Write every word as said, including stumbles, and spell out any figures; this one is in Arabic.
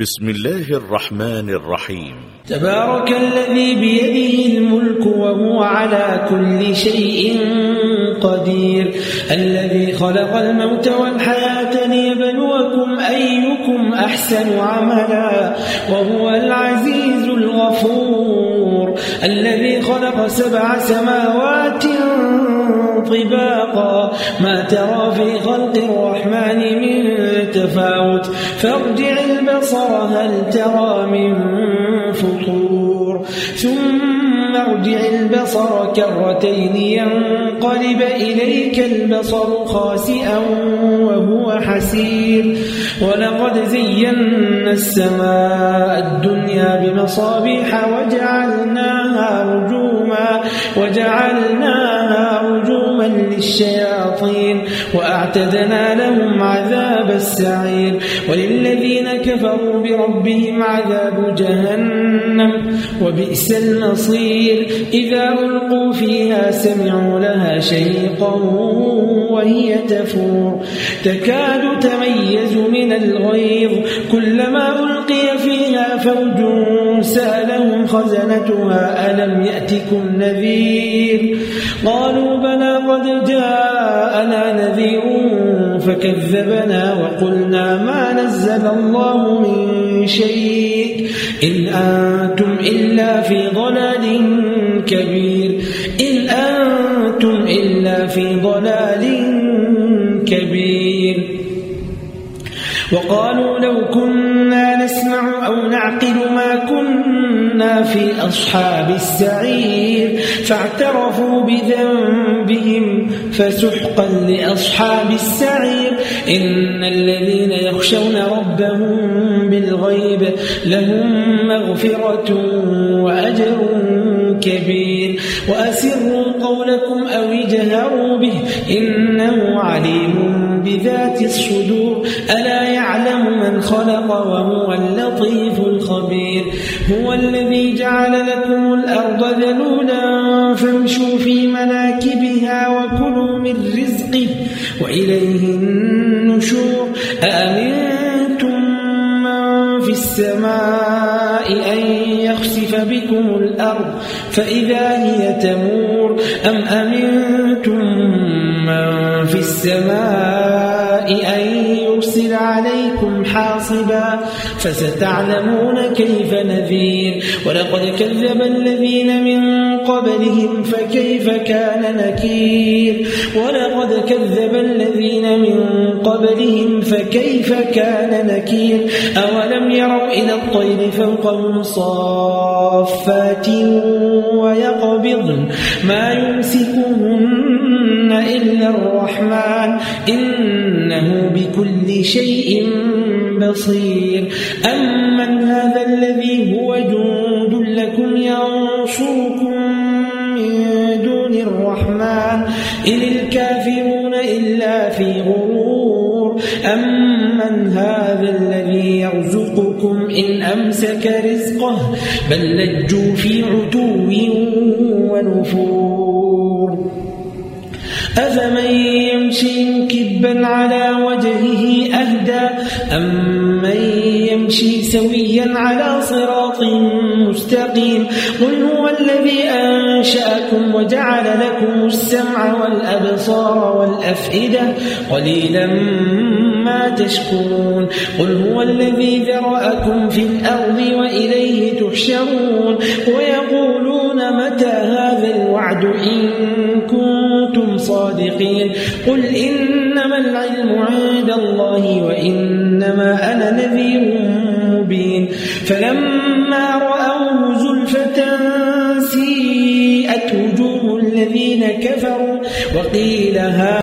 بسم الله الرحمن الرحيم. تبارك الذي بيده الملك وهو على كل شيء قدير، الذي خلق الموت والحياة ليبلوكم أيكم أحسن عملا وهو العزيز الغفور، الذي خلق سبع سماوات طباقا ما ترى في خلق الرحمن من تفاوت فارجع البصر هل ترى من فطور ثم ارجع البصر كرتين ينقلب إليك البصر خاسئا وهو حسير، ولقد زينا السماء الدنيا بمصابيح وجعلناها رجوما وجعلناها رجوما للشياطين وأعتدنا لهم عذاب السعير، وللذين كفروا بربهم عذاب جهنم وبئس المصير، إذا ألقوا فيها سمعوا لها شهيقا وهي تفور تكاد تميز من الغيظ كلما ألقي فيها فوج سألهم خزنتها ألم يأتكم نذير قالوا بلى قد جاءنا نذير فكذبنا وقلنا ما نزل الله من شيء إن أنتم إلا في ضلال كبير إن أنتم إلا في ضلال كبير. وقالوا لو كنا نسمع أو نعقل ما كنا في أصحاب السعير فاعترفوا بذنبهم فسحقا لأصحاب السعير، إن الذين يخشون ربهم بالغيب لهم مغفرة وأجر كبير، وأسروا قولكم أو اجهروا به إنه عليم بذات الصدور، ألا يعلم من خلق وهو اللطيف الخبير. هو الذي جعل لكم الأرض ذلولا فامشوا في مناكبها وكلوا من رزقه وإليه النشور، أأمنتم من في السماء أن يخسف بكم الأرض فإذا هي تمور أم أمنتم من في السماء أن يرسل عليكم حاصبا فستعلمون كيف نذير. ولقد كذب الذين من قبلهم فكيف كان نكير ولقد كذب الذين من قبلهم فكيف كان نكير. أولم يروا إلى الطير فوقهم صافات ويقبضن ما يمسكهن إلا الرحمن إنه بكل شيء بصير. أمن هذا الذي هو جند لكم ينصركم من دون الرحمن إن الكافرون إلا في غرور. أمن هذا الذي يرزقكم إن أمسك رزقه بل لجوا في عتو ونفور. أفمن يمشي مكبا على وجهه أهدى أمن يمشي سويا على صراط مستقيم. قل هو الذي أنشأكم وجعل لكم السمع والأبصار والأفئدة قليلا ما تشكرون. قل هو الذي ذرأكم في الأرض وإليه تحشرون. ويقولون متى هذا الوعد إن كنتم صادقين. قل إنما العلم عند الله وإنما أنا نذير مبين. فلما رأوه زلفة سيئت وجوه الذين كفروا وقيل هذا